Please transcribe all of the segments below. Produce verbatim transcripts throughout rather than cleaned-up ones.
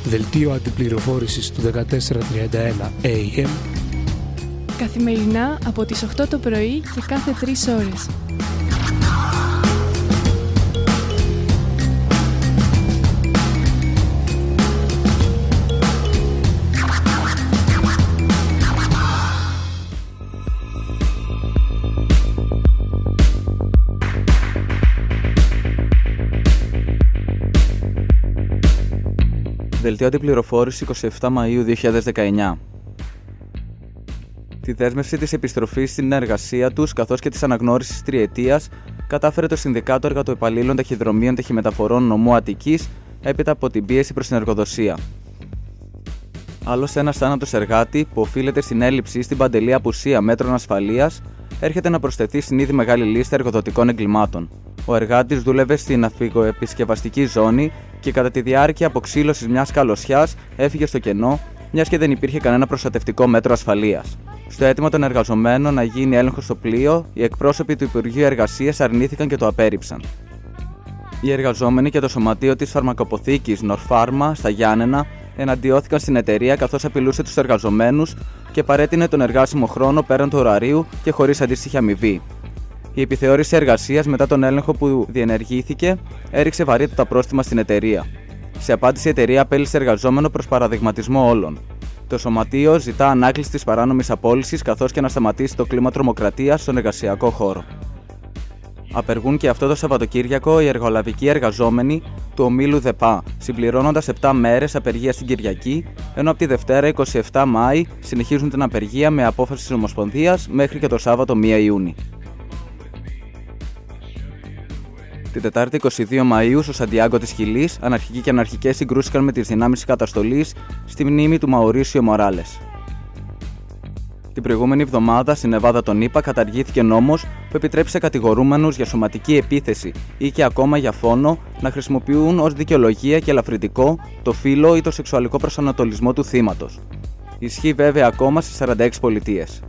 Δελτίο αντιπληροφόρησης του δεκατέσσερα τριάντα ένα έι εμ. Καθημερινά από τις οκτώ το πρωί και κάθε τρεις ώρες. Δελτίο αντιπληροφόρηση εικοστή εβδόμη Μαΐου δύο χιλιάδες δεκαεννιά. Τη δέσμευση της επιστροφής στην εργασία τους καθώς και της αναγνώρισης τριετίας κατάφερε το Συνδικάτο Εργατοεπαλλήλων Ταχυδρομείων Ταχυμεταφορών Νομού Αττικής έπειτα από την πίεση προς την εργοδοσία. Άλλος ένας θάνατος εργάτη που οφείλεται στην έλλειψη ή στην παντελή απουσία μέτρων ασφαλείας έρχεται να προσθεθεί στην ήδη μεγάλη λίστα εργοδοτικών εγκλημάτων. Ο εργάτης δούλευε στην ναυπηγοεπισκευαστική ζώνη και κατά τη διάρκεια αποξύλωσης μιας καλωσιάς έφυγε στο κενό, μιας και δεν υπήρχε κανένα προστατευτικό μέτρο ασφαλείας. Στο αίτημα των εργαζομένων να γίνει έλεγχος στο πλοίο, οι εκπρόσωποι του Υπουργείου Εργασίας αρνήθηκαν και το απέρριψαν. Οι εργαζόμενοι και το σωματείο της φαρμακοποθήκης Νορφάρμα στα Γιάννενα εναντιώθηκαν στην εταιρεία καθώς απειλούσε τους εργαζομένους και παρέτεινε τον εργάσιμο χρόνο πέραν του ωραρίου και χωρίς αντίστοιχη αμοιβή. Η επιθεώρηση εργασίας μετά τον έλεγχο που διενεργήθηκε έριξε βαρύτατα πρόστιμα στην εταιρεία. Σε απάντηση, η εταιρεία απέλυσε εργαζόμενο προς παραδειγματισμό όλων. Το σωματείο ζητά ανάκληση της παράνομης απόλυσης καθώς και να σταματήσει το κλίμα τρομοκρατίας στον εργασιακό χώρο. Απεργούν και αυτό το Σαββατοκύριακο οι εργολαβικοί εργαζόμενοι του ομίλου ΔΕΠΑ, συμπληρώνοντας επτά μέρες απεργία στην Κυριακή, ενώ από τη Δευτέρα εικοστή εβδόμη Μάη συνεχίζουν την απεργία με απόφαση της Ομοσπονδίας μέχρι και το Σάββατο πρώτη Ιουνίου. Την Τετάρτη εικοστή δεύτερη Μαΐου, στο Σαντιάγκο της Χιλής, αναρχικοί και αναρχικές συγκρούστηκαν με τις δυνάμεις της καταστολής στη μνήμη του Μαουρίσιο Μοράλες. Την προηγούμενη εβδομάδα, στην Νεβάδα των ΗΠΑ, καταργήθηκε νόμος που επιτρέπει σε κατηγορούμενους για σωματική επίθεση ή και ακόμα για φόνο να χρησιμοποιούν ως δικαιολογία και ελαφρυντικό το φύλο ή το σεξουαλικό προσανατολισμό του θύματος. Ισχύει βέβαια ακόμα στις σαράντα έξι πολιτείες.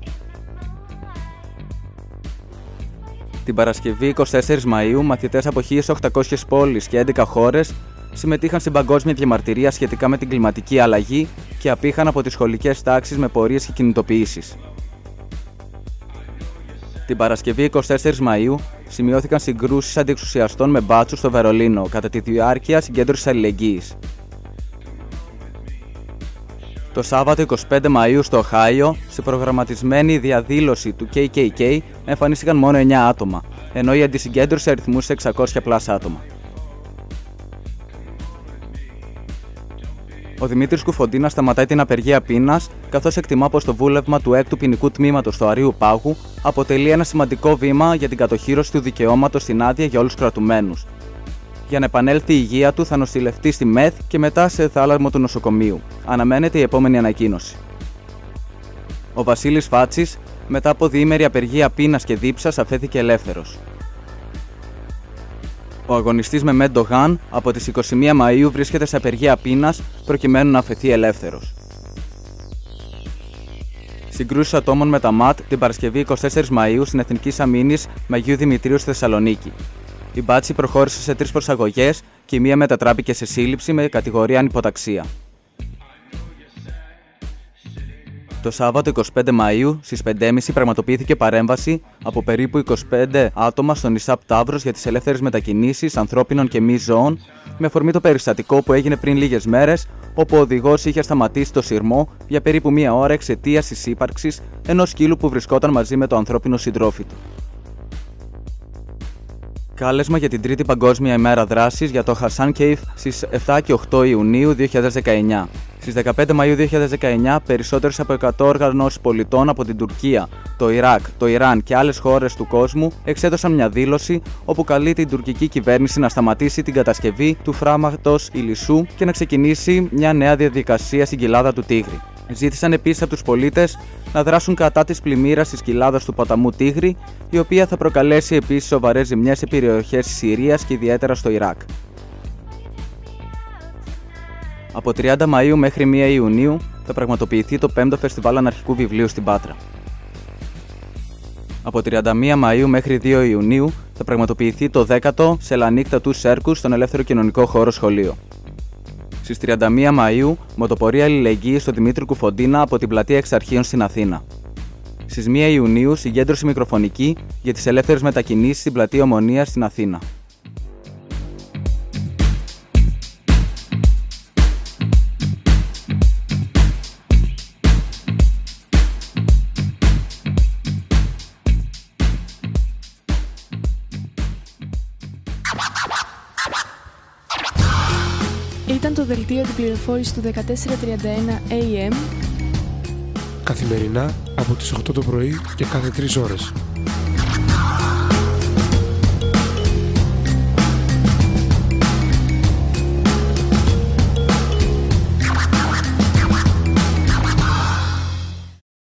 Την Παρασκευή εικοστή τέταρτη Μαΐου, μαθητές από χίλιες οκτακόσιες πόλεις και έντεκα χώρες συμμετείχαν στην παγκόσμια διαμαρτυρία σχετικά με την κλιματική αλλαγή και απήχαν από τις σχολικές τάξεις με πορείες και κινητοποιήσεις. Την Παρασκευή εικοστή τέταρτη Μαΐου σημειώθηκαν συγκρούσεις αντιεξουσιαστών με μπάτσους στο Βερολίνο κατά τη διάρκεια συγκέντρωσης αλληλεγγύης. Το Σάββατο εικοστή πέμπτη Μαΐου στο Οχάιο, σε προγραμματισμένη διαδήλωση του κέι κέι κέι εμφανίστηκαν μόνο εννιά άτομα, ενώ η αντισυγκέντρωση αριθμούσε εξακόσια πλάς άτομα. Ο Δημήτρης Κουφοντίνας σταματάει την απεργία πείνας, καθώς εκτιμά πως το βούλευμα του έκτου ποινικού τμήματος του Αρείου Πάγου αποτελεί ένα σημαντικό βήμα για την κατοχύρωση του δικαιώματος στην άδεια για όλους τους κρατουμένους. Για να επανέλθει η υγεία του, θα νοσηλευτεί στη ΜΕΘ και μετά σε θάλαμο του νοσοκομείου. Αναμένεται η επόμενη ανακοίνωση. Ο Βασίλης Φάτσης, μετά από διήμερη απεργία πείνας και δίψας, αφέθηκε ελεύθερος. Ο αγωνιστής Μεμέντ Ντογάν από τις εικοστή πρώτη Μαΐου βρίσκεται σε απεργία πείνας προκειμένου να αφαιθεί ελεύθερος. Συγκρούσεις ατόμων με τα ΜΑΤ την Παρασκευή εικοστή τέταρτη Μαΐου στην Εθνική Αμήνης Μαγείου Δημητρίου στη Θεσσαλονίκη. Η μπάτση προχώρησε σε τρεις προσαγωγές και η μία μετατράπηκε σε σύλληψη με κατηγορία ανυποταξία. Το Σάββατο εικοστή πέμπτη Μαΐου στις πέντε και μισή πραγματοποιήθηκε παρέμβαση από περίπου είκοσι πέντε άτομα στον ΙΣΑΠ Ταύρος για τις ελεύθερες μετακινήσεις ανθρώπινων και μη ζώων, με αφορμή το περιστατικό που έγινε πριν λίγες μέρες, όπου ο οδηγός είχε σταματήσει το σειρμό για περίπου μία ώρα εξαιτίας της ύπαρξης ενός σκύλου που βρισκόταν μαζί με το ανθρώπινο συντρόφι του. Κάλεσμα για την Τρίτη Παγκόσμια ημέρα δράσης για το Χασάν Κέιφ στις επτά και οκτώ Ιουνίου δύο χιλιάδες δεκαεννιά. Στις δεκαπέντε Μαΐου δύο χιλιάδες δεκαεννιά, περισσότερες από εκατό οργανώσεις πολιτών από την Τουρκία, το Ιράκ, το Ιράν και άλλες χώρες του κόσμου εξέδωσαν μια δήλωση όπου καλεί την τουρκική κυβέρνηση να σταματήσει την κατασκευή του φράγματος Ηλισσού και να ξεκινήσει μια νέα διαδικασία στην κοιλάδα του Τίγρη. Ζήτησαν επίσης από τους πολίτες να δράσουν κατά της πλημμύρας της κοιλάδας του ποταμού Τίγρη, η οποία θα προκαλέσει επίσης σοβαρές ζημιές σε περιοχές της Συρίας και ιδιαίτερα στο Ιράκ. Από τριάντα Μαΐου μέχρι πρώτη Ιουνίου θα πραγματοποιηθεί το πέμπτο Φεστιβάλ Αναρχικού Βιβλίου στην Πάτρα. Από τριάντα μία Μαΐου μέχρι δύο Ιουνίου θα πραγματοποιηθεί το δέκατο Σελανίκτα του Σέρκου στον ελεύθερο κοινωνικό χώρο σχολείο. Στις τριάντα μία Μαΐου, μοτοπορία αλληλεγγύης στο Δημήτρη Κουφοντίνα από την πλατεία Εξαρχείων στην Αθήνα. Στις μία Ιουνίου, συγκέντρωση μικροφωνική για τις ελεύθερες μετακινήσεις στην πλατεία Ομονίας στην Αθήνα. Ήταν το δελτίο επιπληροφόρησης του δεκατέσσερα τριάντα ένα έι εμ Καθημερινά από τις οκτώ το πρωί και κάθε τρεις ώρες.